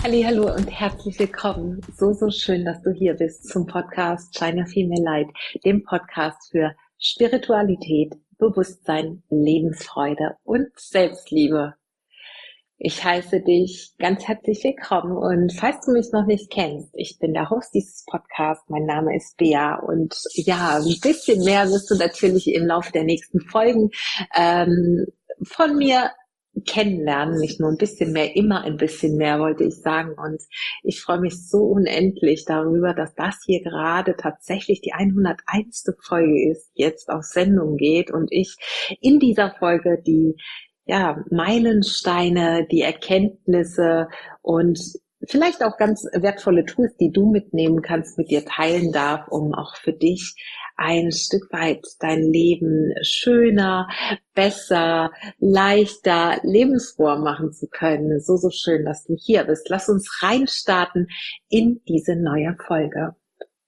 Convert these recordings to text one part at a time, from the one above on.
Hallo und herzlich willkommen. So schön, dass du hier bist zum Podcast Shine Your Female Light, dem Podcast für Spiritualität, Bewusstsein, Lebensfreude und Selbstliebe. Ich heiße dich ganz herzlich willkommen und falls du mich noch nicht kennst, ich bin der Host dieses Podcasts, mein Name ist Bea und ja, ein bisschen mehr wirst du natürlich im Laufe der nächsten Folgen von mir kennenlernen, nicht nur ein bisschen mehr, immer ein bisschen mehr, wollte ich sagen. Und ich freue mich so unendlich darüber, dass das hier gerade tatsächlich die 101. Folge ist, jetzt auf Sendung geht und ich in dieser Folge die Meilensteine, die Erkenntnisse und vielleicht auch ganz wertvolle Tools, die du mitnehmen kannst, mit dir teilen darf, um auch für dich ein Stück weit dein Leben schöner, besser, leichter, lebensfroher machen zu können. So schön, dass du hier bist. Lass uns reinstarten in diese neue Folge.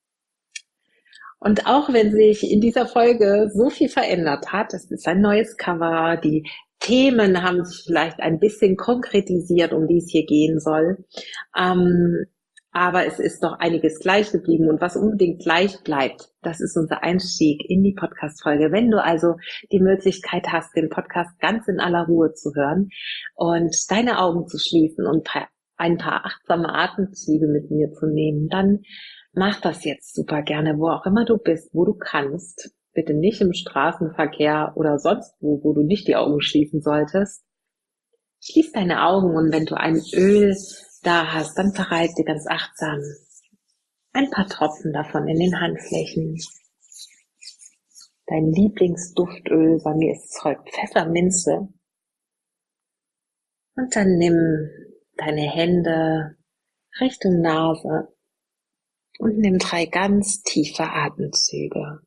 Und auch wenn sich in dieser Folge so viel verändert hat, es ist ein neues Cover, die Themen haben sich vielleicht ein bisschen konkretisiert, um die es hier gehen soll. Aber es ist doch einiges gleich geblieben und was unbedingt gleich bleibt, das ist unser Einstieg in die Podcast-Folge. Wenn du also die Möglichkeit hast, den Podcast ganz in aller Ruhe zu hören und deine Augen zu schließen und ein paar achtsame Atemzüge mit mir zu nehmen, dann mach das jetzt super gerne, wo auch immer du bist, wo du kannst. Bitte nicht im Straßenverkehr oder sonst wo du nicht die Augen schließen solltest. Schließ deine Augen und wenn du ein Öl da hast, dann verreib dir ganz achtsam ein paar Tropfen davon in den Handflächen. Dein Lieblingsduftöl, bei mir ist es heute Pfefferminze. Und dann nimm deine Hände Richtung Nase und nimm 3 ganz tiefe Atemzüge.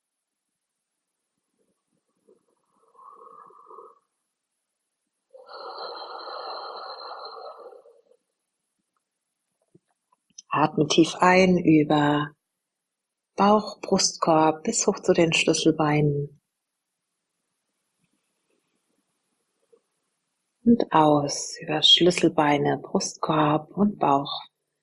Atme tief ein über Bauch, Brustkorb bis hoch zu den Schlüsselbeinen. Und aus über Schlüsselbeine, Brustkorb und Bauch.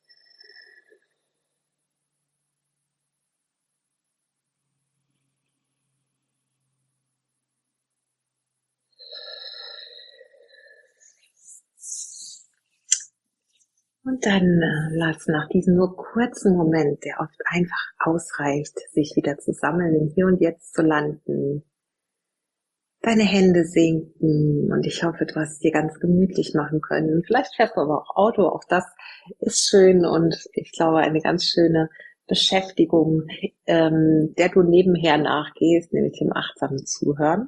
Und dann lass nach diesem nur kurzen Moment, der oft einfach ausreicht, sich wieder zu sammeln, im Hier und Jetzt zu landen, deine Hände sinken und ich hoffe, du hast es dir ganz gemütlich machen können. Vielleicht fährst du aber auch Auto, auch das ist schön und ich glaube eine ganz schöne Beschäftigung, der du nebenher nachgehst, nämlich dem achtsamen Zuhören.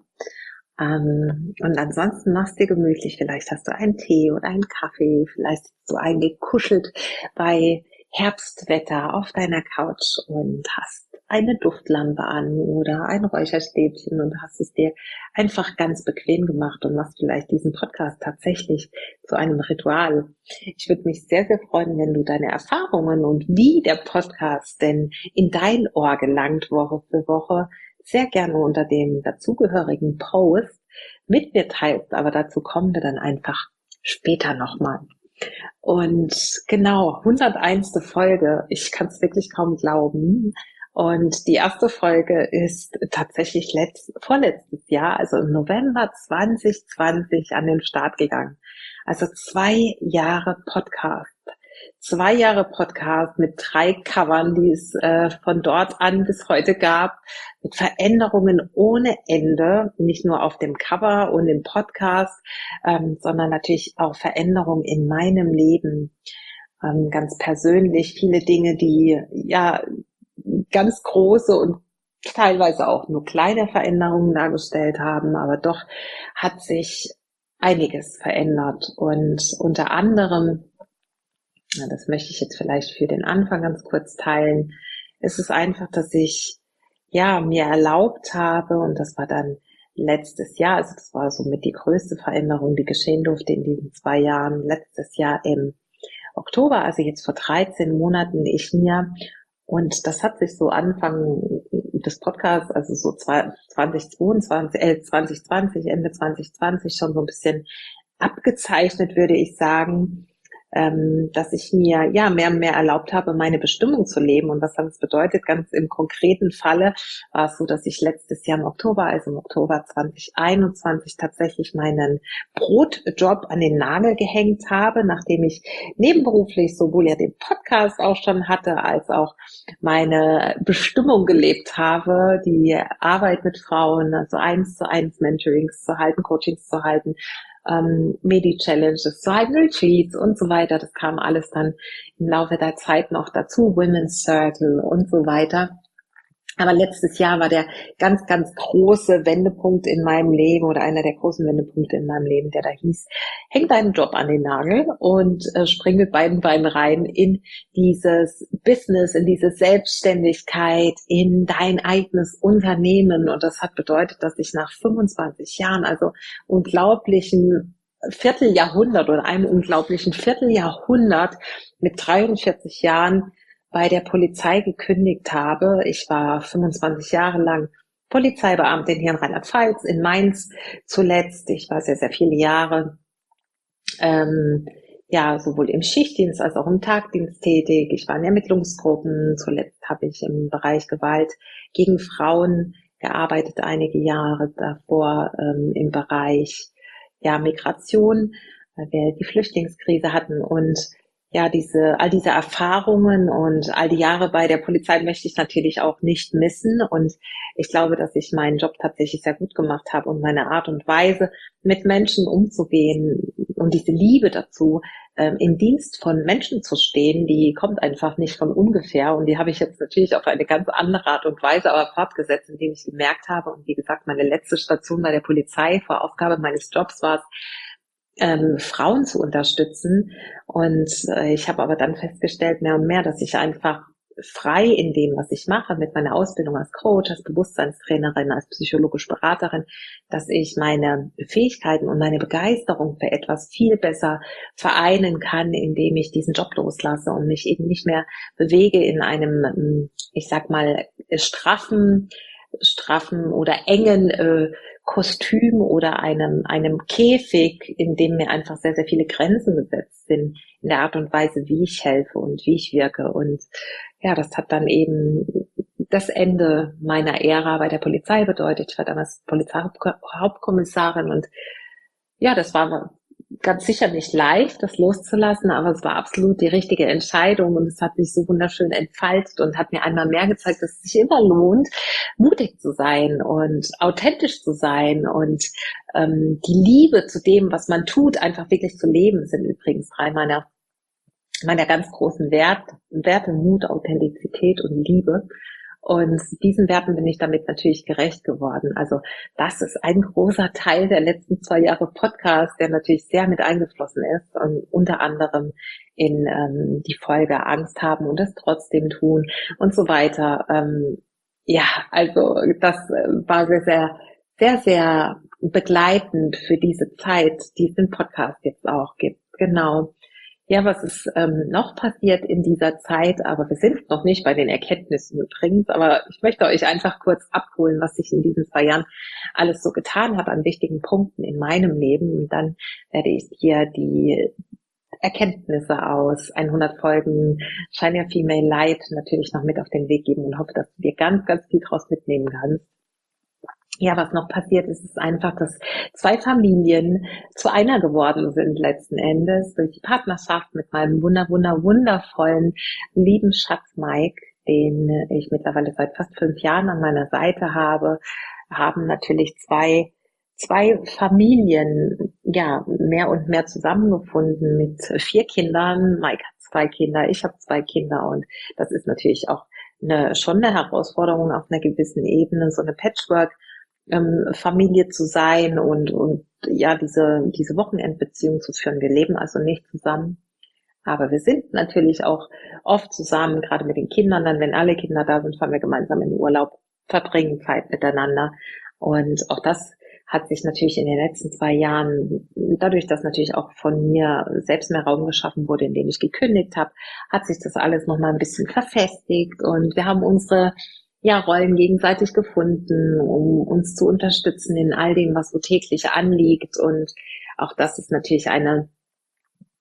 Und ansonsten machst dir gemütlich. Vielleicht hast du einen Tee oder einen Kaffee. Vielleicht sitzt du eingekuschelt bei Herbstwetter auf deiner Couch und hast eine Duftlampe an oder ein Räucherstäbchen und hast es dir einfach ganz bequem gemacht und machst vielleicht diesen Podcast tatsächlich zu einem Ritual. Ich würde mich sehr freuen, wenn du deine Erfahrungen und wie der Podcast denn in dein Ohr gelangt Woche für Woche sehr gerne unter dem dazugehörigen Post mit mir teilst, aber dazu kommen wir dann einfach später nochmal. Und genau, 101. Folge, ich kann es wirklich kaum glauben. Und die erste Folge ist tatsächlich vorletztes Jahr, also im November 2020 an den Start gegangen. Also 2 Jahre Podcast. 2 Jahre Podcast mit 3 Covern, die es von dort an bis heute gab, mit Veränderungen ohne Ende, nicht nur auf dem Cover und im Podcast, sondern natürlich auch Veränderungen in meinem Leben, ganz persönlich, viele Dinge, die ja ganz große und teilweise auch nur kleine Veränderungen dargestellt haben, aber doch hat sich einiges verändert und unter anderem, das möchte ich jetzt vielleicht für den Anfang ganz kurz teilen, ist es einfach, dass ich mir erlaubt habe, und das war dann letztes Jahr, also das war somit die größte Veränderung, die geschehen durfte in diesen 2 Jahren, letztes Jahr im Oktober, also jetzt vor 13 Monaten, und das hat sich so Anfang des Podcasts, also so 2020, Ende 2020 schon so ein bisschen abgezeichnet, würde ich sagen, dass ich mir ja mehr und mehr erlaubt habe, meine Bestimmung zu leben. Und was das bedeutet, ganz im konkreten Falle, war es so, dass ich letztes Jahr im Oktober, also im Oktober 2021, tatsächlich meinen Brotjob an den Nagel gehängt habe, nachdem ich nebenberuflich sowohl ja den Podcast auch schon hatte, als auch meine Bestimmung gelebt habe, die Arbeit mit Frauen, also 1:1 Mentorings zu halten, Coachings zu halten, Medi-Challenges zu halten, Retreats und so weiter. Das kam alles dann im Laufe der Zeit noch dazu, Women's Circle und so weiter. Aber letztes Jahr war der ganz, ganz große Wendepunkt in meinem Leben oder einer der großen Wendepunkte in meinem Leben, der da hieß, häng deinen Job an den Nagel und spring mit beiden Beinen rein in dieses Business, in diese Selbstständigkeit, in dein eigenes Unternehmen. Und das hat bedeutet, dass ich nach 25 Jahren, also unglaublichen Vierteljahrhundert oder einem unglaublichen Vierteljahrhundert mit 43 Jahren bei der Polizei gekündigt habe. Ich war 25 Jahre lang Polizeibeamtin hier in Rheinland-Pfalz, in Mainz zuletzt. Ich war sehr, sehr viele Jahre ja, sowohl im Schichtdienst als auch im Tagdienst tätig. Ich war in Ermittlungsgruppen. Zuletzt habe ich im Bereich Gewalt gegen Frauen gearbeitet, einige Jahre davor im Bereich ja, Migration, weil wir die Flüchtlingskrise hatten und ja, all diese Erfahrungen und all die Jahre bei der Polizei möchte ich natürlich auch nicht missen. Und ich glaube, dass ich meinen Job tatsächlich sehr gut gemacht habe und meine Art und Weise, mit Menschen umzugehen und diese Liebe dazu, im Dienst von Menschen zu stehen, die kommt einfach nicht von ungefähr. Und die habe ich jetzt natürlich auf eine ganz andere Art und Weise aber fortgesetzt, indem ich gemerkt habe, und wie gesagt, meine letzte Station bei der Polizei vor Aufgabe meines Jobs war es, Frauen zu unterstützen. Und ich habe aber dann festgestellt, mehr und mehr, dass ich einfach frei in dem, was ich mache, mit meiner Ausbildung als Coach, als Bewusstseinstrainerin, als psychologische Beraterin, dass ich meine Fähigkeiten und meine Begeisterung für etwas viel besser vereinen kann, indem ich diesen Job loslasse und mich eben nicht mehr bewege in einem, ich sag mal, straffen oder engen Kostüm oder einem Käfig, in dem mir einfach sehr, sehr viele Grenzen gesetzt sind in der Art und Weise, wie ich helfe und wie ich wirke. Und ja, das hat dann eben das Ende meiner Ära bei der Polizei bedeutet. Ich war damals Polizeihauptkommissarin und ja, das war ganz sicher nicht leicht, das loszulassen, aber es war absolut die richtige Entscheidung und es hat sich so wunderschön entfaltet und hat mir einmal mehr gezeigt, dass es sich immer lohnt, mutig zu sein und authentisch zu sein und die Liebe zu dem, was man tut, einfach wirklich zu leben, sind übrigens 3 meiner ganz großen Werte, Mut, Authentizität und Liebe. Und diesen Werten bin ich damit natürlich gerecht geworden. Also das ist ein großer Teil der letzten 2 Jahre Podcast, der natürlich sehr mit eingeflossen ist und unter anderem in die Folge Angst haben und es trotzdem tun und so weiter. Ja, also das war sehr, sehr, sehr, sehr begleitend für diese Zeit, die es im Podcast jetzt auch gibt. Genau. Ja, was ist noch passiert in dieser Zeit? Aber wir sind noch nicht bei den Erkenntnissen übrigens. Aber ich möchte euch einfach kurz abholen, was ich in diesen 2 Jahren alles so getan habe an wichtigen Punkten in meinem Leben. Und dann werde ich hier die Erkenntnisse aus 100 Folgen Shine Your Female Light natürlich noch mit auf den Weg geben und hoffe, dass du dir ganz, ganz viel draus mitnehmen kannst. Ja, was noch passiert ist, ist einfach, dass 2 Familien zu einer geworden sind letzten Endes durch die Partnerschaft mit meinem wundervollen, lieben Schatz Mike, den ich mittlerweile seit fast 5 Jahren an meiner Seite habe, haben natürlich zwei Familien, ja, mehr und mehr zusammengefunden mit 4 Kindern. Mike hat 2 Kinder, ich habe 2 Kinder und das ist natürlich auch schon eine Herausforderung auf einer gewissen Ebene, so eine Patchwork Familie zu sein und ja, diese Wochenendbeziehung zu führen. Wir leben also nicht zusammen, aber wir sind natürlich auch oft zusammen, gerade mit den Kindern. Dann, wenn alle Kinder da sind, fahren wir gemeinsam in den Urlaub, verbringen Zeit miteinander. Und auch das hat sich natürlich in den letzten 2 Jahren, dadurch, dass natürlich auch von mir selbst mehr Raum geschaffen wurde, indem ich gekündigt habe, hat sich das alles nochmal ein bisschen verfestigt und wir haben unsere Rollen gegenseitig gefunden, um uns zu unterstützen in all dem, was so täglich anliegt. Und auch das ist natürlich eine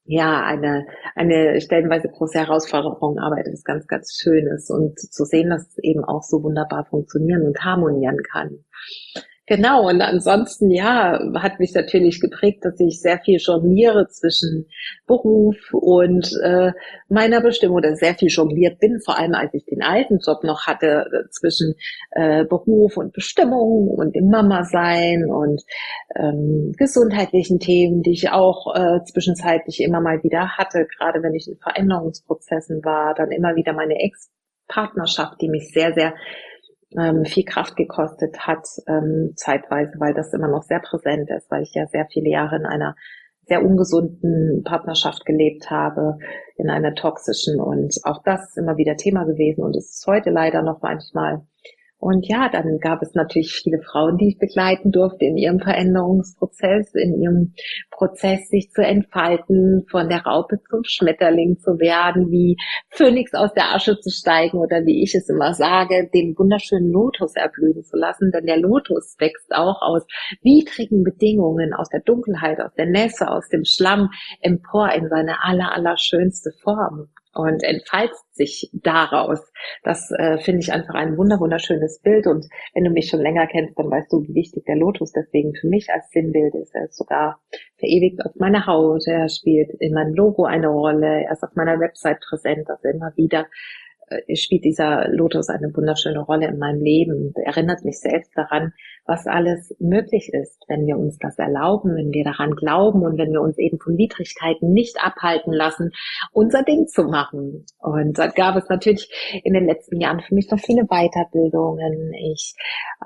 ja, eine stellenweise große Herausforderung, aber etwas ganz, ganz Schönes und zu sehen, dass es eben auch so wunderbar funktionieren und harmonieren kann. Genau, und ansonsten, ja, hat mich natürlich geprägt, dass ich sehr viel jongliere zwischen Beruf und meiner Bestimmung oder sehr viel jongliert bin, vor allem als ich den alten Job noch hatte, zwischen Beruf und Bestimmung und dem Mama sein und gesundheitlichen Themen, die ich auch zwischenzeitlich immer mal wieder hatte, gerade wenn ich in Veränderungsprozessen war, dann immer wieder meine Ex-Partnerschaft, die mich sehr, sehr viel Kraft gekostet hat, zeitweise, weil das immer noch sehr präsent ist, weil ich ja sehr viele Jahre in einer sehr ungesunden Partnerschaft gelebt habe, in einer toxischen, und auch das ist immer wieder Thema gewesen und ist heute leider noch manchmal. Und ja, dann gab es natürlich viele Frauen, die ich begleiten durfte in ihrem Veränderungsprozess, in ihrem Prozess, sich zu entfalten, von der Raupe zum Schmetterling zu werden, wie Phönix aus der Asche zu steigen oder wie ich es immer sage, den wunderschönen Lotus erblühen zu lassen. Denn der Lotus wächst auch aus widrigen Bedingungen, aus der Dunkelheit, aus der Nässe, aus dem Schlamm empor in seine allerschönste Form und entfaltet sich daraus. Das finde ich einfach ein wunderschönes Bild. Und wenn du mich schon länger kennst, dann weißt du, wie wichtig der Lotus deswegen für mich als Sinnbild ist. Er ist sogar verewigt auf meiner Haut. Er spielt in meinem Logo eine Rolle. Er ist auf meiner Website präsent. Also immer wieder spielt dieser Lotus eine wunderschöne Rolle in meinem Leben und erinnert mich selbst daran, was alles möglich ist, wenn wir uns das erlauben, wenn wir daran glauben und wenn wir uns eben von Widrigkeiten nicht abhalten lassen, unser Ding zu machen. Und da gab es natürlich in den letzten Jahren für mich noch viele Weiterbildungen. Ich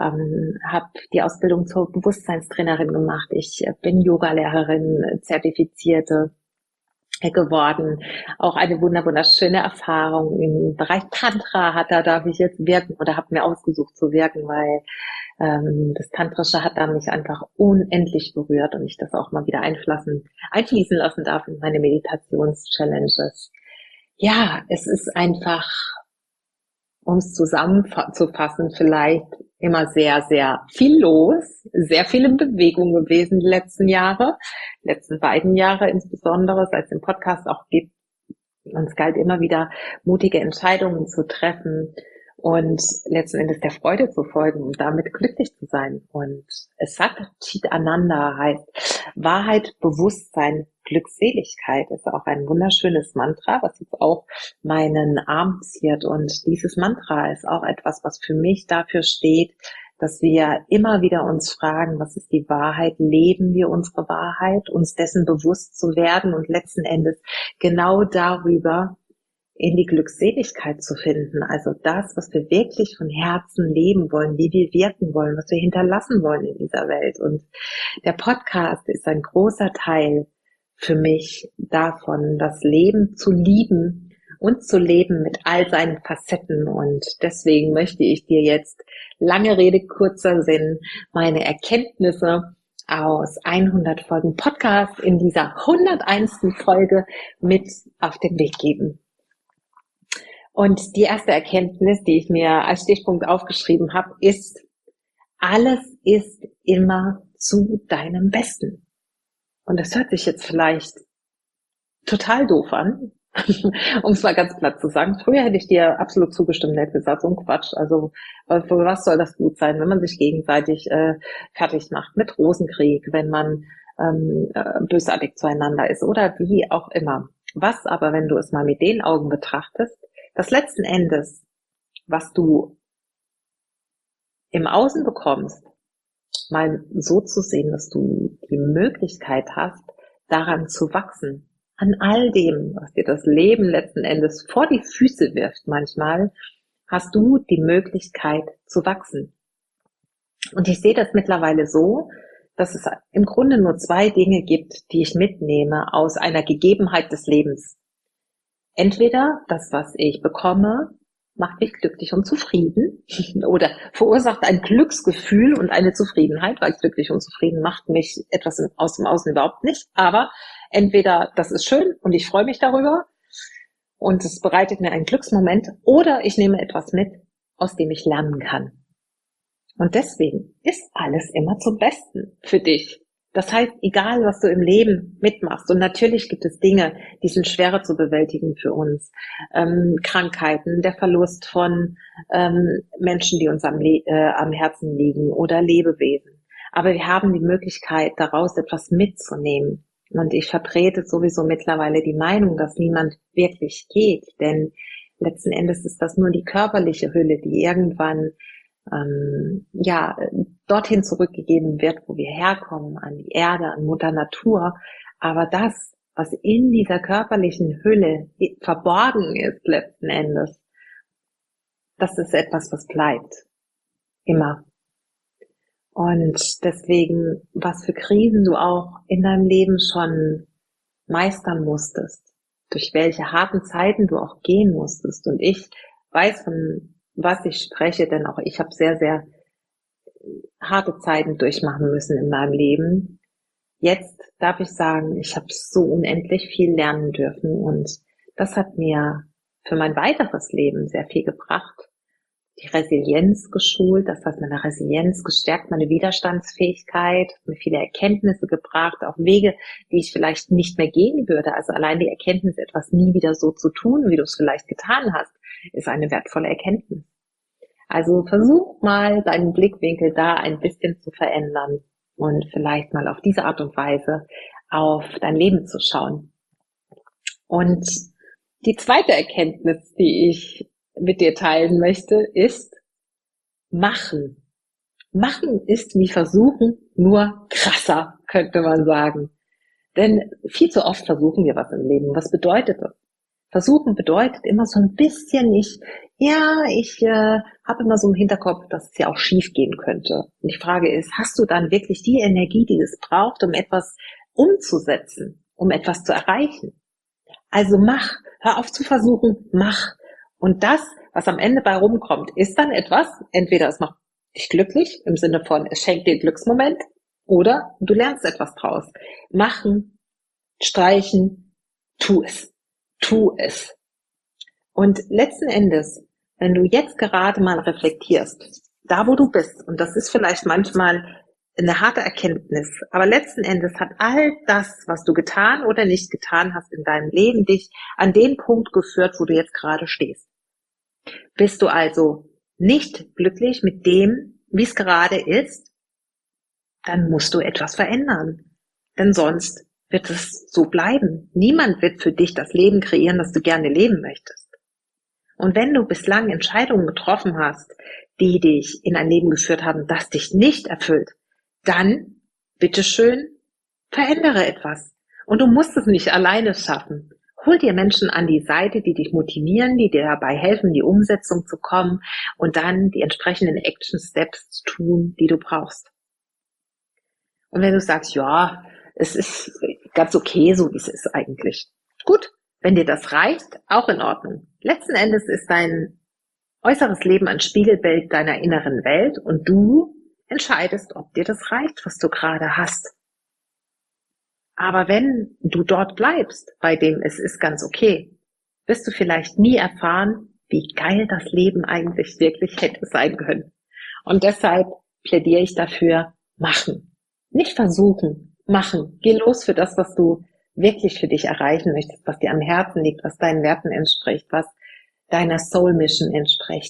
habe die Ausbildung zur Bewusstseinstrainerin gemacht. Ich bin Yogalehrerin, zertifizierte geworden. Auch eine wunderschöne Erfahrung im Bereich Tantra darf ich jetzt wirken oder habe mir ausgesucht zu wirken, weil das Tantrische hat da mich einfach unendlich berührt und ich das auch mal wieder einfließen lassen darf in meine Meditations-Challenges. Ja, es ist einfach, um es zusammenzufassen, vielleicht immer sehr, sehr viel los, sehr viel in Bewegung gewesen die letzten beiden Jahre insbesondere, seit es den Podcast auch gibt. Und es galt immer wieder, mutige Entscheidungen zu treffen und letzten Endes der Freude zu folgen und damit glücklich zu sein. Und Sat Chit Ananda heißt Wahrheit, Bewusstsein, Glückseligkeit. Ist auch ein wunderschönes Mantra, was jetzt auch meinen Arm ziert. Und dieses Mantra ist auch etwas, was für mich dafür steht, dass wir immer wieder uns fragen, was ist die Wahrheit? Leben wir unsere Wahrheit? Uns dessen bewusst zu werden und letzten Endes genau darüber in die Glückseligkeit zu finden. Also das, was wir wirklich von Herzen leben wollen, wie wir wirken wollen, was wir hinterlassen wollen in dieser Welt. Und der Podcast ist ein großer Teil für mich davon, das Leben zu lieben und zu leben mit all seinen Facetten. Und deswegen möchte ich dir jetzt, lange Rede, kurzer Sinn, meine Erkenntnisse aus 100 Folgen Podcast in dieser 101. Folge mit auf den Weg geben. Und die erste Erkenntnis, die ich mir als Stichpunkt aufgeschrieben habe, ist, alles ist immer zu deinem Besten. Und das hört sich jetzt vielleicht total doof an, um es mal ganz platt zu sagen. Früher hätte ich dir absolut zugestimmt, hätte gesagt, so ein Quatsch. Also für was soll das gut sein, wenn man sich gegenseitig fertig macht mit Rosenkrieg, wenn man bösartig zueinander ist oder wie auch immer. Was aber, wenn du es mal mit den Augen betrachtest, das letzten Endes, was du im Außen bekommst, mal so zu sehen, dass du die Möglichkeit hast, daran zu wachsen. An all dem, was dir das Leben letzten Endes vor die Füße wirft manchmal, hast du die Möglichkeit zu wachsen. Und ich sehe das mittlerweile so, dass es im Grunde nur zwei Dinge gibt, die ich mitnehme aus einer Gegebenheit des Lebens. Entweder das, was ich bekomme, macht mich glücklich und zufrieden oder verursacht ein Glücksgefühl und eine Zufriedenheit, weil glücklich und zufrieden macht mich etwas aus dem Außen überhaupt nicht. Aber entweder das ist schön und ich freue mich darüber und es bereitet mir einen Glücksmoment, oder ich nehme etwas mit, aus dem ich lernen kann. Und deswegen ist alles immer zum Besten für dich. Das heißt, egal was du im Leben mitmachst, und natürlich gibt es Dinge, die sind schwerer zu bewältigen für uns, Krankheiten, der Verlust von Menschen, die uns am Herzen liegen oder Lebewesen. Aber wir haben die Möglichkeit, daraus etwas mitzunehmen. Und ich vertrete sowieso mittlerweile die Meinung, dass niemand wirklich geht, denn letzten Endes ist das nur die körperliche Hülle, die irgendwann dorthin zurückgegeben wird, wo wir herkommen, an die Erde, an Mutter Natur. Aber das, was in dieser körperlichen Hülle verborgen ist letzten Endes, das ist etwas, was bleibt. Immer. Und deswegen, was für Krisen du auch in deinem Leben schon meistern musstest, durch welche harten Zeiten du auch gehen musstest. Und ich weiß, von was ich spreche, denn auch ich habe sehr, sehr harte Zeiten durchmachen müssen in meinem Leben. Jetzt darf ich sagen, ich habe so unendlich viel lernen dürfen und das hat mir für mein weiteres Leben sehr viel gebracht. Die Resilienz geschult, das heißt meine Resilienz gestärkt, meine Widerstandsfähigkeit, mir viele Erkenntnisse gebracht, auf Wege, die ich vielleicht nicht mehr gehen würde. Also allein die Erkenntnis, etwas nie wieder so zu tun, wie du es vielleicht getan hast, ist eine wertvolle Erkenntnis. Also versuch mal, deinen Blickwinkel da ein bisschen zu verändern und vielleicht mal auf diese Art und Weise auf dein Leben zu schauen. Und die zweite Erkenntnis, die ich mit dir teilen möchte, ist machen. Machen ist wie versuchen, nur krasser, könnte man sagen. Denn viel zu oft versuchen wir was im Leben. Was bedeutet das? Versuchen bedeutet immer so ein bisschen, ich habe immer so im Hinterkopf, dass es ja auch schief gehen könnte. Und die Frage ist, hast du dann wirklich die Energie, die es braucht, um etwas umzusetzen, um etwas zu erreichen? Also mach, hör auf zu versuchen, mach. Und das, was am Ende bei rumkommt, ist dann etwas, entweder es macht dich glücklich, im Sinne von, es schenkt dir einen Glücksmoment, oder du lernst etwas draus. Machen, streichen, tu es. Tu es. Und letzten Endes, wenn du jetzt gerade mal reflektierst, da wo du bist, und das ist vielleicht manchmal eine harte Erkenntnis, aber letzten Endes hat all das, was du getan oder nicht getan hast in deinem Leben, dich an den Punkt geführt, wo du jetzt gerade stehst. Bist du also nicht glücklich mit dem, wie es gerade ist, dann musst du etwas verändern. Denn sonst wird es so bleiben. Niemand wird für dich das Leben kreieren, das du gerne leben möchtest. Und wenn du bislang Entscheidungen getroffen hast, die dich in ein Leben geführt haben, das dich nicht erfüllt, dann, bitteschön, verändere etwas. Und du musst es nicht alleine schaffen. Hol dir Menschen an die Seite, die dich motivieren, die dir dabei helfen, in die Umsetzung zu kommen und dann die entsprechenden Action Steps zu tun, die du brauchst. Und wenn du sagst, ja, es ist ganz okay, so wie es ist eigentlich. Gut, wenn dir das reicht, auch in Ordnung. Letzten Endes ist dein äußeres Leben ein Spiegelbild deiner inneren Welt und du entscheidest, ob dir das reicht, was du gerade hast. Aber wenn du dort bleibst, bei dem es ist ganz okay, wirst du vielleicht nie erfahren, wie geil das Leben eigentlich wirklich hätte sein können. Und deshalb plädiere ich dafür, machen. Nicht versuchen, machen. Geh los für das, was du wirklich für dich erreichen möchtest, was dir am Herzen liegt, was deinen Werten entspricht, was deiner Soul Mission entspricht.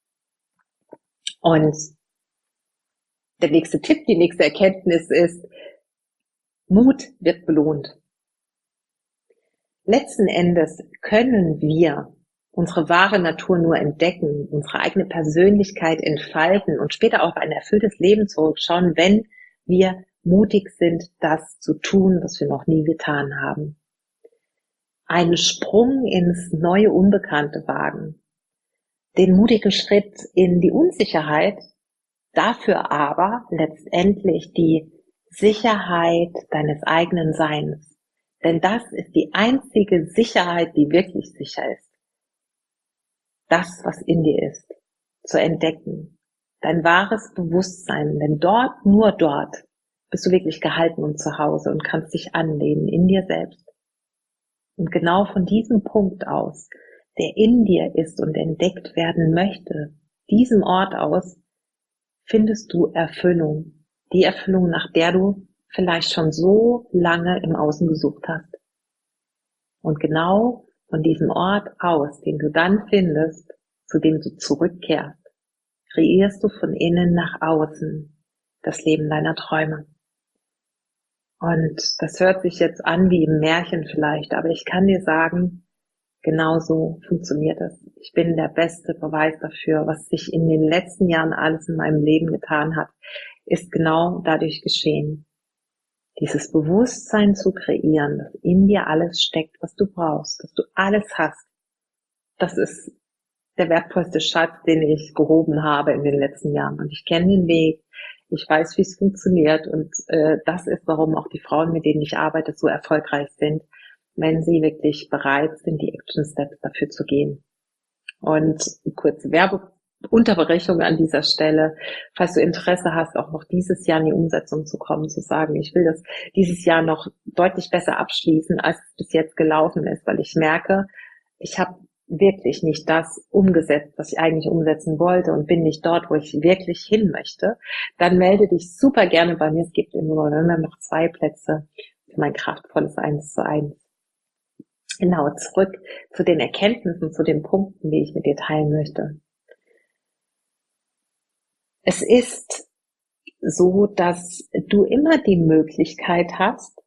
Und der nächste Tipp, die nächste Erkenntnis ist, Mut wird belohnt. Letzten Endes können wir unsere wahre Natur nur entdecken, unsere eigene Persönlichkeit entfalten und später auf ein erfülltes Leben zurückschauen, wenn wir mutig sind, das zu tun, was wir noch nie getan haben. Einen Sprung ins neue Unbekannte wagen, den mutigen Schritt in die Unsicherheit, dafür aber letztendlich die Sicherheit deines eigenen Seins. Denn das ist die einzige Sicherheit, die wirklich sicher ist. Das, was in dir ist, zu entdecken. Dein wahres Bewusstsein, denn dort, nur dort, bist du wirklich gehalten und zu Hause und kannst dich anlehnen in dir selbst. Und genau von diesem Punkt aus, der in dir ist und entdeckt werden möchte, diesem Ort aus, findest du Erfüllung. Die Erfüllung, nach der du vielleicht schon so lange im Außen gesucht hast. Und genau von diesem Ort aus, den du dann findest, zu dem du zurückkehrst, kreierst du von innen nach außen das Leben deiner Träume. Und das hört sich jetzt an wie im Märchen vielleicht, aber ich kann dir sagen, genauso funktioniert es. Ich bin der beste Beweis dafür, was sich in den letzten Jahren alles in meinem Leben getan hat, ist genau dadurch geschehen. Dieses Bewusstsein zu kreieren, dass in dir alles steckt, was du brauchst, dass du alles hast. Das ist der wertvollste Schatz, den ich gehoben habe in den letzten Jahren. Und ich kenne den Weg, ich weiß, wie es funktioniert. Und das ist, warum auch die Frauen, mit denen ich arbeite, so erfolgreich sind, wenn sie wirklich bereit sind, die Action Steps dafür zu gehen. Und kurze Werbeunterbrechung an dieser Stelle. Falls du Interesse hast, auch noch dieses Jahr in die Umsetzung zu kommen, zu sagen, ich will das dieses Jahr noch deutlich besser abschließen, als es bis jetzt gelaufen ist, weil ich merke, ich habe wirklich nicht das umgesetzt, was ich eigentlich umsetzen wollte und bin nicht dort, wo ich wirklich hin möchte, dann melde dich super gerne bei mir. Es gibt im November noch 2 Plätze für mein kraftvolles 1:1. Genau, zurück zu den Erkenntnissen, zu den Punkten, die ich mit dir teilen möchte. Es ist so, dass du immer die Möglichkeit hast,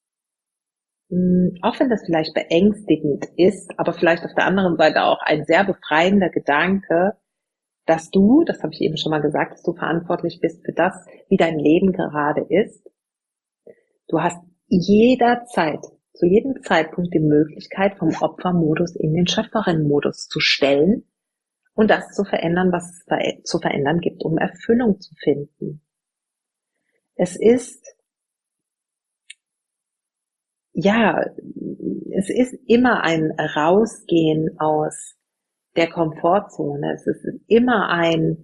auch wenn das vielleicht beängstigend ist, aber vielleicht auf der anderen Seite auch ein sehr befreiender Gedanke, dass du, das habe ich eben schon mal gesagt, dass du verantwortlich bist für das, wie dein Leben gerade ist. Du hast jederzeit, zu jedem Zeitpunkt die Möglichkeit, vom Opfermodus in den Schöpferinnenmodus zu stellen und das zu verändern, was es zu verändern gibt, um Erfüllung zu finden. Es ist immer ein Rausgehen aus der Komfortzone. Es ist immer ein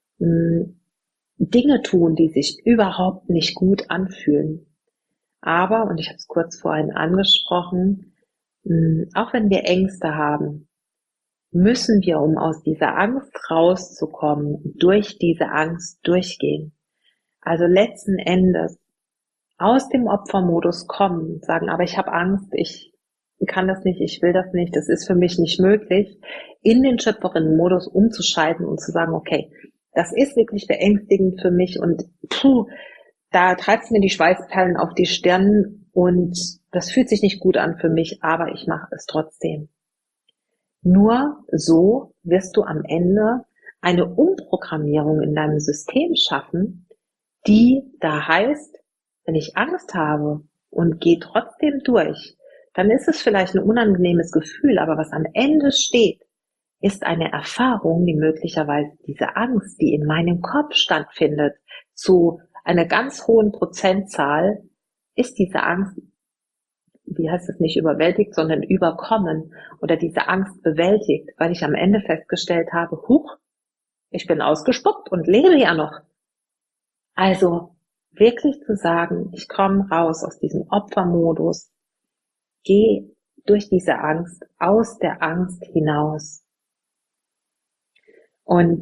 Dinge tun, die sich überhaupt nicht gut anfühlen. Aber, und ich habe es kurz vorhin angesprochen, auch wenn wir Ängste haben, müssen wir, um aus dieser Angst rauszukommen, durch diese Angst durchgehen. Also letzten Endes aus dem Opfermodus kommen, sagen, aber ich habe Angst, ich kann das nicht, ich will das nicht, das ist für mich nicht möglich, in den Schöpferinnenmodus umzuschalten und zu sagen, okay, das ist wirklich beängstigend für mich und da treibt es mir die Schweißperlen auf die Stirn und das fühlt sich nicht gut an für mich, aber ich mache es trotzdem. Nur so wirst du am Ende eine Umprogrammierung in deinem System schaffen, die da heißt, wenn ich Angst habe und gehe trotzdem durch, dann ist es vielleicht ein unangenehmes Gefühl, aber was am Ende steht, ist eine Erfahrung, die möglicherweise diese Angst, die in meinem Kopf stattfindet, zu einer ganz hohen Prozentzahl, ist diese Angst, wie heißt es, nicht überwältigt, sondern überkommen oder diese Angst bewältigt, weil ich am Ende festgestellt habe, huch, ich bin ausgespuckt und lebe ja noch. Also wirklich zu sagen, ich komme raus aus diesem Opfermodus, gehe durch diese Angst, aus der Angst hinaus. Und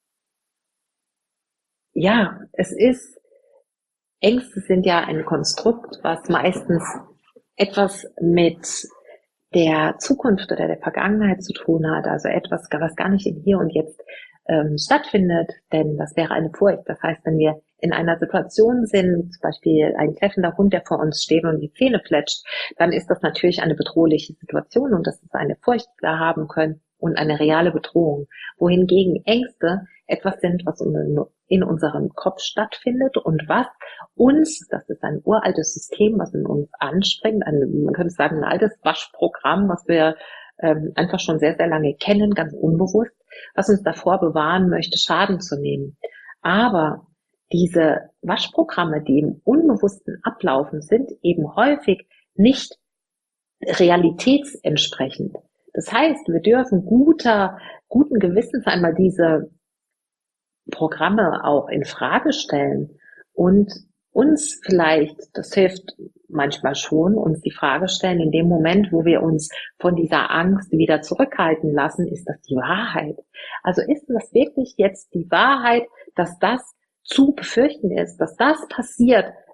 ja, Ängste sind ja ein Konstrukt, was meistens etwas mit der Zukunft oder der Vergangenheit zu tun hat, also etwas, was gar nicht im Hier und Jetzt stattfindet, denn das wäre eine Furcht. Das heißt, wenn wir in einer Situation sind, zum Beispiel ein kläffender Hund, der vor uns steht und die Zähne fletscht, dann ist das natürlich eine bedrohliche Situation und das ist eine Furcht, die wir haben können und eine reale Bedrohung. Wohingegen Ängste etwas sind, was in unserem Kopf stattfindet und was uns, das ist ein uraltes System, was in uns anspringt, man könnte sagen, ein altes Waschprogramm, was wir einfach schon sehr, sehr lange kennen, ganz unbewusst, was uns davor bewahren möchte, Schaden zu nehmen. Aber diese Waschprogramme, die im Unbewussten ablaufen, sind eben häufig nicht realitätsentsprechend. Das heißt, wir dürfen guten Gewissens einmal diese Programme auch in Frage stellen und uns vielleicht, das hilft manchmal schon, uns die Frage stellen, in dem Moment, wo wir uns von dieser Angst wieder zurückhalten lassen, ist das die Wahrheit? Also ist das wirklich jetzt die Wahrheit, dass das zu befürchten ist, dass das passiert,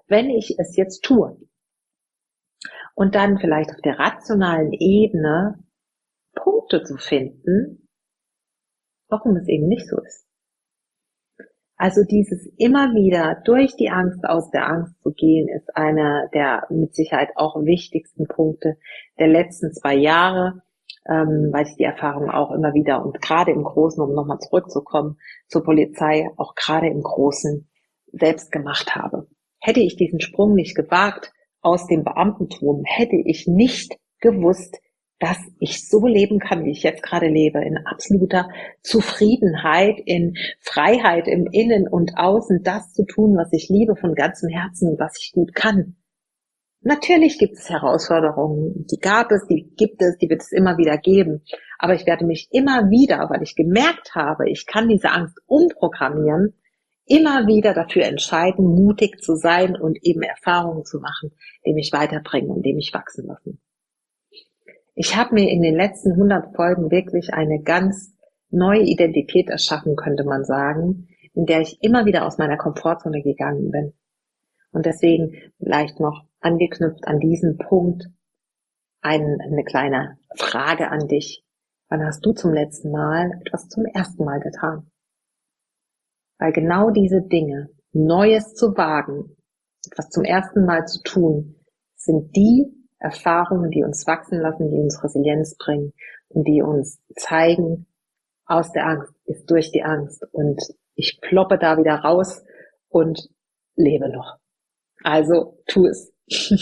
wenn ich es jetzt tue? Und dann vielleicht auf der rationalen Ebene Punkte zu finden, warum es eben nicht so ist. Also dieses immer wieder durch die Angst aus der Angst zu gehen, ist einer der mit Sicherheit auch wichtigsten Punkte der letzten 2 Jahre, weil ich die Erfahrung auch immer wieder und gerade im Großen, um nochmal zurückzukommen zur Polizei, auch gerade im Großen selbst gemacht habe. Hätte ich diesen Sprung nicht gewagt aus dem Beamtentum, hätte ich nicht gewusst, dass ich so leben kann, wie ich jetzt gerade lebe, in absoluter Zufriedenheit, in Freiheit im Innen und Außen, das zu tun, was ich liebe von ganzem Herzen und was ich gut kann. Natürlich gibt es Herausforderungen, die gab es, die gibt es, die wird es immer wieder geben. Aber ich werde mich immer wieder, weil ich gemerkt habe, ich kann diese Angst umprogrammieren, immer wieder dafür entscheiden, mutig zu sein und eben Erfahrungen zu machen, die mich weiterbringen und die mich wachsen lassen. Ich habe mir in den letzten 100 Folgen wirklich eine ganz neue Identität erschaffen, könnte man sagen, in der ich immer wieder aus meiner Komfortzone gegangen bin. Und deswegen vielleicht noch angeknüpft an diesen Punkt eine kleine Frage an dich. Wann hast du zum letzten Mal etwas zum ersten Mal getan? Weil genau diese Dinge, Neues zu wagen, etwas zum ersten Mal zu tun, sind die Erfahrungen, die uns wachsen lassen, die uns Resilienz bringen und die uns zeigen, aus der Angst ist durch die Angst und ich ploppe da wieder raus und lebe noch. Also tu es.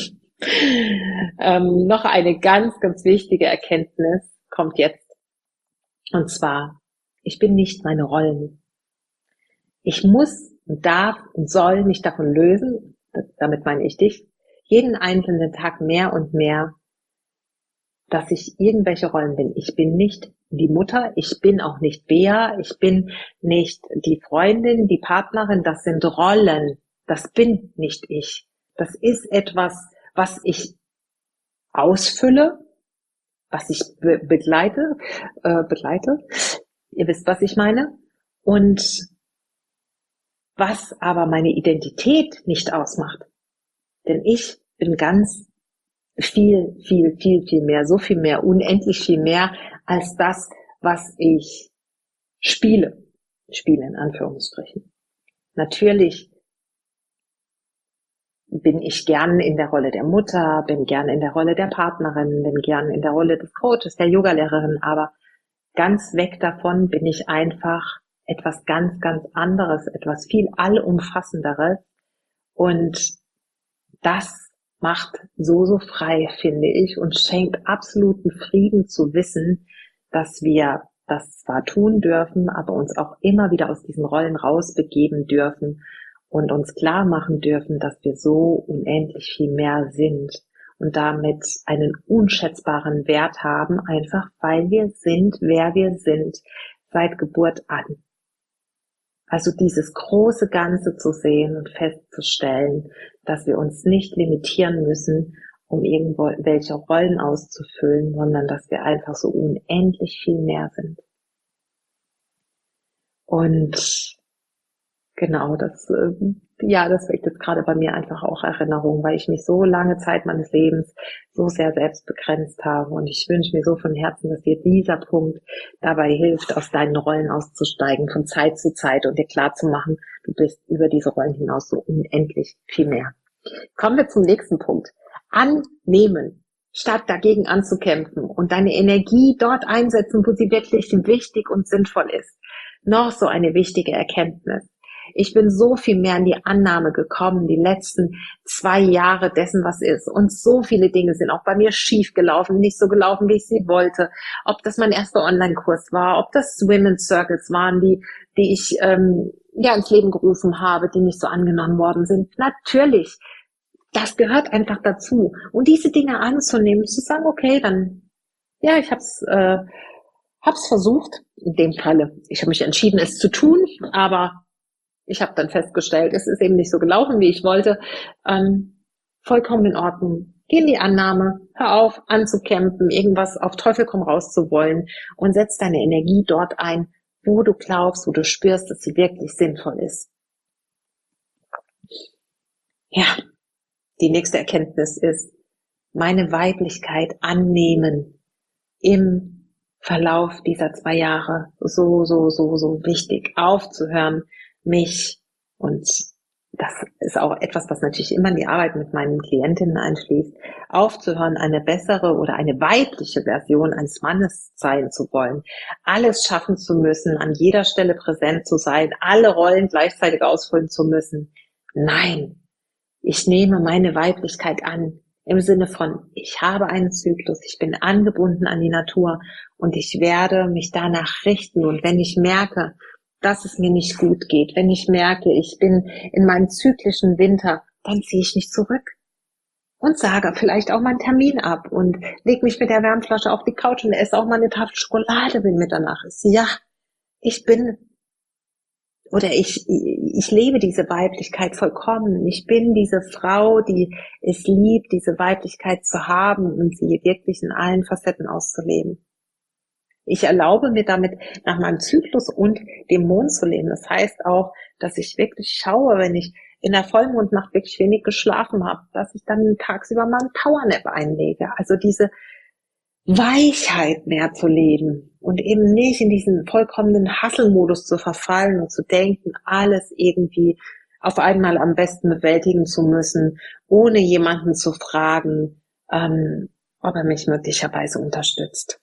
Noch eine ganz, ganz wichtige Erkenntnis kommt jetzt. Und zwar, ich bin nicht meine Rollen. Ich muss und darf und soll mich davon lösen, damit meine ich dich, jeden einzelnen Tag mehr und mehr, dass ich irgendwelche Rollen bin. Ich bin nicht die Mutter, ich bin auch nicht Bea, ich bin nicht die Freundin, die Partnerin, das sind Rollen. Das bin nicht ich. Das ist etwas, was ich ausfülle, was ich begleite. Ihr wisst, was ich meine. Und was aber meine Identität nicht ausmacht. Denn ich bin ganz viel mehr, so viel mehr, unendlich viel mehr als das, was ich spiele. Spiele in Anführungsstrichen. Natürlich bin ich gern in der Rolle der Mutter, bin gern in der Rolle der Partnerin, bin gern in der Rolle des Coaches, der Yogalehrerin, aber ganz weg davon bin ich einfach etwas ganz, ganz anderes, etwas viel allumfassenderes und das macht so frei, finde ich, und schenkt absoluten Frieden zu wissen, dass wir das zwar tun dürfen, aber uns auch immer wieder aus diesen Rollen rausbegeben dürfen und uns klar machen dürfen, dass wir so unendlich viel mehr sind und damit einen unschätzbaren Wert haben, einfach weil wir sind, wer wir sind, seit Geburt an. Also dieses große Ganze zu sehen und festzustellen, dass wir uns nicht limitieren müssen, um irgendwelche Rollen auszufüllen, sondern dass wir einfach so unendlich viel mehr sind. Und genau, das weckt jetzt gerade bei mir einfach auch Erinnerung, weil ich mich so lange Zeit meines Lebens so sehr selbst begrenzt habe. Und ich wünsche mir so von Herzen, dass dir dieser Punkt dabei hilft, aus deinen Rollen auszusteigen, von Zeit zu Zeit und dir klar zu machen, du bist über diese Rollen hinaus so unendlich viel mehr. Kommen wir zum nächsten Punkt. Annehmen, statt dagegen anzukämpfen und deine Energie dort einsetzen, wo sie wirklich wichtig und sinnvoll ist. Noch so eine wichtige Erkenntnis. Ich bin so viel mehr in die Annahme gekommen, die letzten 2 Jahre dessen, was ist. Und so viele Dinge sind auch bei mir schief gelaufen, nicht so gelaufen, wie ich sie wollte. Ob das mein erster Online-Kurs war, ob das Women's Circles waren, die ich ins Leben gerufen habe, die nicht so angenommen worden sind. Natürlich, das gehört einfach dazu. Und diese Dinge anzunehmen, zu sagen, okay, dann, ja, ich hab's versucht. In dem Falle, ich habe mich entschieden, es zu tun, aber ich habe dann festgestellt, es ist eben nicht so gelaufen, wie ich wollte. Vollkommen in Ordnung. Geh in die Annahme, hör auf, anzukämpfen, irgendwas auf Teufel komm raus zu wollen und setz deine Energie dort ein, wo du glaubst, wo du spürst, dass sie wirklich sinnvoll ist. Ja, Die nächste Erkenntnis ist, meine Weiblichkeit annehmen im Verlauf dieser 2 Jahre. So wichtig, aufzuhören, mich, und das ist auch etwas, was natürlich immer in die Arbeit mit meinen Klientinnen einschließt, aufzuhören, eine bessere oder eine weibliche Version eines Mannes sein zu wollen, alles schaffen zu müssen, an jeder Stelle präsent zu sein, alle Rollen gleichzeitig ausfüllen zu müssen. Nein, ich nehme meine Weiblichkeit an, im Sinne von, ich habe einen Zyklus, ich bin angebunden an die Natur und ich werde mich danach richten. Und wenn ich merke, dass es mir nicht gut geht, wenn ich merke, ich bin in meinem zyklischen Winter, dann ziehe ich mich zurück und sage vielleicht auch mal einen Termin ab und lege mich mit der Wärmflasche auf die Couch und esse auch mal eine Tafel Schokolade, wenn Mitternacht ist. Ja, ich lebe diese Weiblichkeit vollkommen. Ich bin diese Frau, die es liebt, diese Weiblichkeit zu haben und sie wirklich in allen Facetten auszuleben. Ich erlaube mir damit, nach meinem Zyklus und dem Mond zu leben. Das heißt auch, dass ich wirklich schaue, wenn ich in der Vollmondnacht wirklich wenig geschlafen habe, dass ich dann tagsüber mal einen Powernap einlege. Also diese Weichheit mehr zu leben und eben nicht in diesen vollkommenen Hustle-Modus zu verfallen und zu denken, alles irgendwie auf einmal am besten bewältigen zu müssen, ohne jemanden zu fragen, ob er mich möglicherweise unterstützt.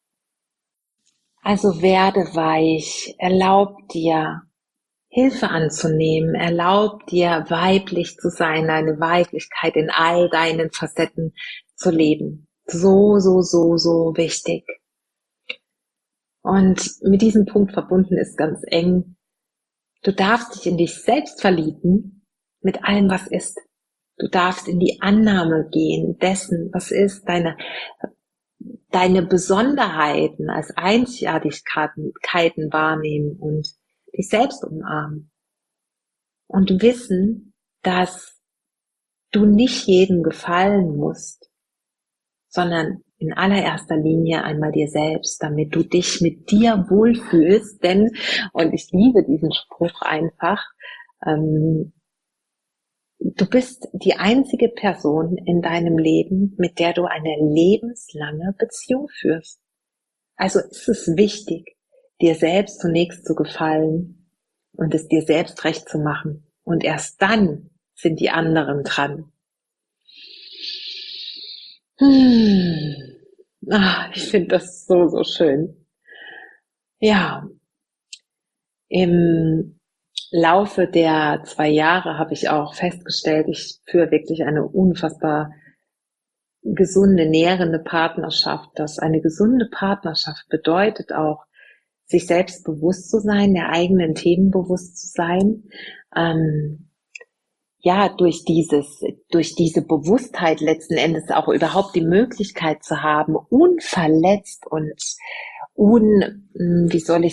Also werde weich, erlaub dir Hilfe anzunehmen, erlaub dir weiblich zu sein, deine Weiblichkeit in all deinen Facetten zu leben. So wichtig. Und mit diesem Punkt verbunden ist ganz eng, du darfst dich in dich selbst verlieben mit allem, was ist. Du darfst in die Annahme gehen dessen, was ist, deine Besonderheiten als Einzigartigkeiten wahrnehmen und dich selbst umarmen. Und wissen, dass du nicht jedem gefallen musst, sondern in allererster Linie einmal dir selbst, damit du dich mit dir wohlfühlst, denn, und ich liebe diesen Spruch einfach, du bist die einzige Person in deinem Leben, mit der du eine lebenslange Beziehung führst. Also ist es wichtig, dir selbst zunächst zu gefallen und es dir selbst recht zu machen. Und erst dann sind die anderen dran. Ich finde das so schön. Ja, im Laufe der 2 Jahre habe ich auch festgestellt, ich führe wirklich eine unfassbar gesunde, nährende Partnerschaft. Dass eine gesunde Partnerschaft bedeutet auch, sich selbst bewusst zu sein, der eigenen Themen bewusst zu sein. Durch diese Bewusstheit letzten Endes auch überhaupt die Möglichkeit zu haben, unverletzt und ohne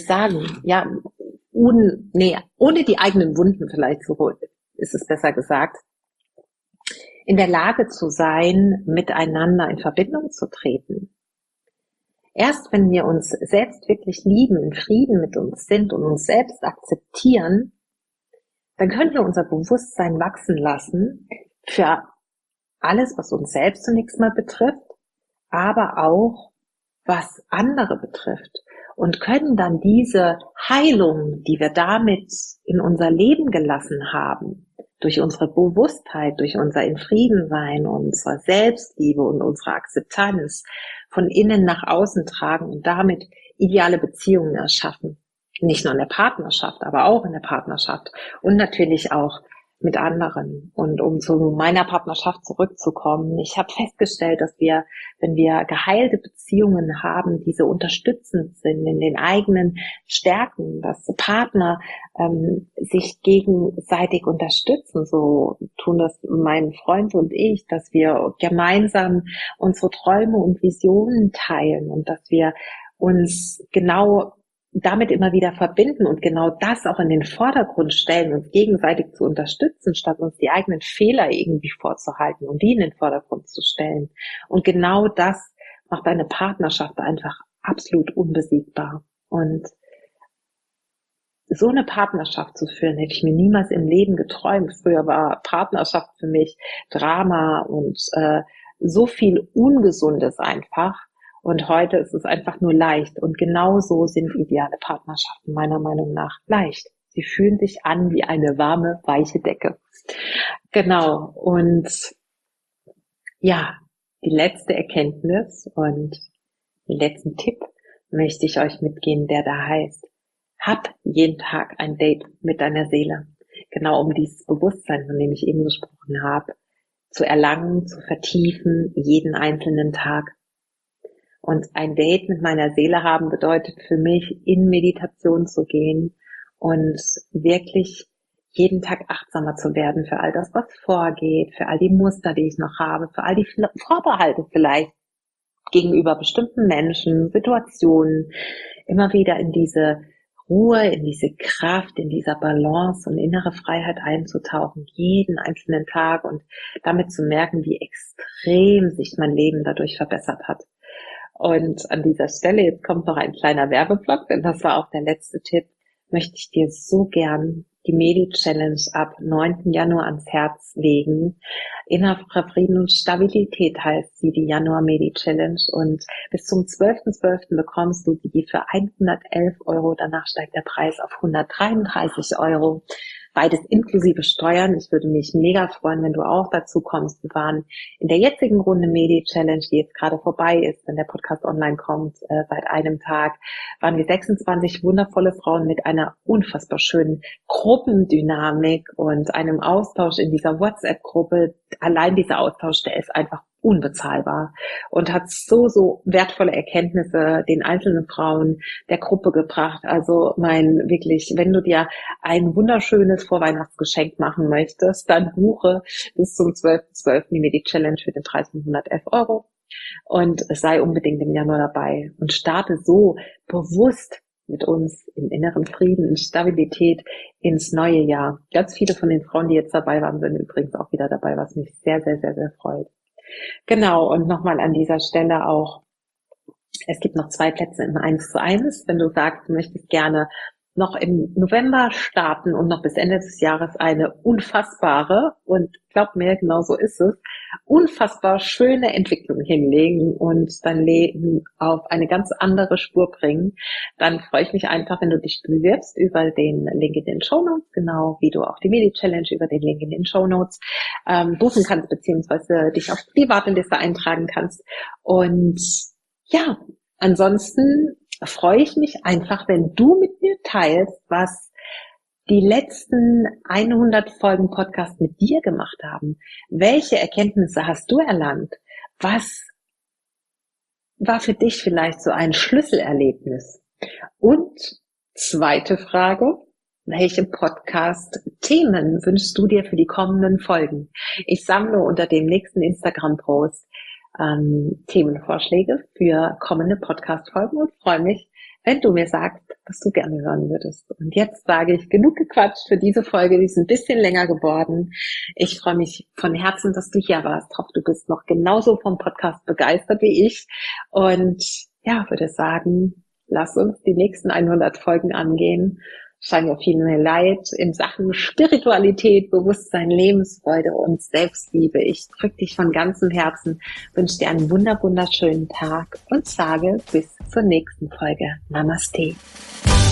die eigenen Wunden vielleicht, so ist es besser gesagt, in der Lage zu sein, miteinander in Verbindung zu treten. Erst wenn wir uns selbst wirklich lieben, in Frieden mit uns sind und uns selbst akzeptieren, dann können wir unser Bewusstsein wachsen lassen für alles, was uns selbst zunächst mal betrifft, aber auch was andere betrifft, und können dann diese Heilung, die wir damit in unser Leben gelassen haben, durch unsere Bewusstheit, durch unser in Frieden sein, unsere Selbstliebe und unsere Akzeptanz von innen nach außen tragen und damit ideale Beziehungen erschaffen. Nicht nur in der Partnerschaft, aber auch in der Partnerschaft und natürlich auch mit anderen. Und um zu meiner Partnerschaft zurückzukommen, ich habe festgestellt, dass wir, wenn wir geheilte Beziehungen haben, diese unterstützend sind in den eigenen Stärken, dass Partner sich gegenseitig unterstützen. So tun das mein Freund und ich, dass wir gemeinsam unsere Träume und Visionen teilen und dass wir uns genau damit immer wieder verbinden und genau das auch in den Vordergrund stellen, uns gegenseitig zu unterstützen, statt uns die eigenen Fehler irgendwie vorzuhalten und die in den Vordergrund zu stellen. Und genau das macht eine Partnerschaft einfach absolut unbesiegbar. Und so eine Partnerschaft zu führen, hätte ich mir niemals im Leben geträumt. Früher war Partnerschaft für mich Drama und so viel Ungesundes einfach. Und heute ist es einfach nur leicht. Und genauso sind ideale Partnerschaften meiner Meinung nach leicht. Sie fühlen sich an wie eine warme, weiche Decke. Genau. Und ja, die letzte Erkenntnis und den letzten Tipp möchte ich euch mitgeben, der da heißt: Hab jeden Tag ein Date mit deiner Seele. Genau um dieses Bewusstsein, von dem ich eben gesprochen habe, zu erlangen, zu vertiefen, jeden einzelnen Tag. Und ein Date mit meiner Seele haben bedeutet für mich, in Meditation zu gehen und wirklich jeden Tag achtsamer zu werden für all das, was vorgeht, für all die Muster, die ich noch habe, für all die Vorbehalte vielleicht gegenüber bestimmten Menschen, Situationen, immer wieder in diese Ruhe, in diese Kraft, in dieser Balance und innere Freiheit einzutauchen, jeden einzelnen Tag, und damit zu merken, wie extrem sich mein Leben dadurch verbessert hat. Und an dieser Stelle, jetzt kommt noch ein kleiner Werbeblock, denn das war auch der letzte Tipp, möchte ich dir so gern die Medi-Challenge ab 9. Januar ans Herz legen. Innerer Frieden und Stabilität heißt sie, die Januar-Medi-Challenge. Und bis zum 12.12. bekommst du die für 111 Euro. Danach steigt der Preis auf 133 Euro. Beides inklusive Steuern. Ich würde mich mega freuen, wenn du auch dazu kommst. Wir waren in der jetzigen Runde Medi-Challenge, die jetzt gerade vorbei ist, wenn der Podcast online kommt, seit einem Tag, waren wir 26 wundervolle Frauen mit einer unfassbar schönen Gruppendynamik und einem Austausch in dieser WhatsApp-Gruppe. Allein dieser Austausch, der ist einfach unbezahlbar und hat so wertvolle Erkenntnisse den einzelnen Frauen der Gruppe gebracht. Also wirklich, wenn du dir ein wunderschönes Vorweihnachtsgeschenk machen möchtest, dann buche bis zum 12.12. die Medi-Challenge für den Preis von 111 Euro und sei unbedingt im Januar dabei und starte so bewusst mit uns im inneren Frieden, in Stabilität ins neue Jahr. Ganz viele von den Frauen, die jetzt dabei waren, sind übrigens auch wieder dabei, was mich sehr, sehr, sehr, sehr freut. Genau, und nochmal an dieser Stelle auch, es gibt noch 2 Plätze im 1:1. Wenn du sagst, du möchtest gerne noch im November starten und noch bis Ende des Jahres eine unfassbare, und glaub mir, genau so ist es, unfassbar schöne Entwicklung hinlegen und dein Leben auf eine ganz andere Spur bringen, dann freue ich mich einfach, wenn du dich bewirbst über den Link in den Shownotes, genau wie du auch die Medi-Challenge über den Link in den Shownotes buchen kannst, beziehungsweise dich auf die Warteliste eintragen kannst. Und ja, ansonsten freue ich mich einfach, wenn du mit mir teilst, was die letzten 100 Folgen Podcast mit dir gemacht haben. Welche Erkenntnisse hast du erlangt? Was war für dich vielleicht so ein Schlüsselerlebnis? Und zweite Frage: Welche Podcast-Themen wünschst du dir für die kommenden Folgen? Ich sammle unter dem nächsten Instagram-Post Themenvorschläge für kommende Podcast-Folgen und freue mich, wenn du mir sagst, was du gerne hören würdest. Und jetzt sage ich, genug gequatscht für diese Folge, die ist ein bisschen länger geworden. Ich freue mich von Herzen, dass du hier warst. Ich hoffe, du bist noch genauso vom Podcast begeistert wie ich. Und ja, würde sagen, lass uns die nächsten 100 Folgen angehen. Scheint ja viel mehr Leid in Sachen Spiritualität, Bewusstsein, Lebensfreude und Selbstliebe. Ich drücke dich von ganzem Herzen, wünsche dir einen wunderschönen Tag und sage bis zur nächsten Folge. Namaste.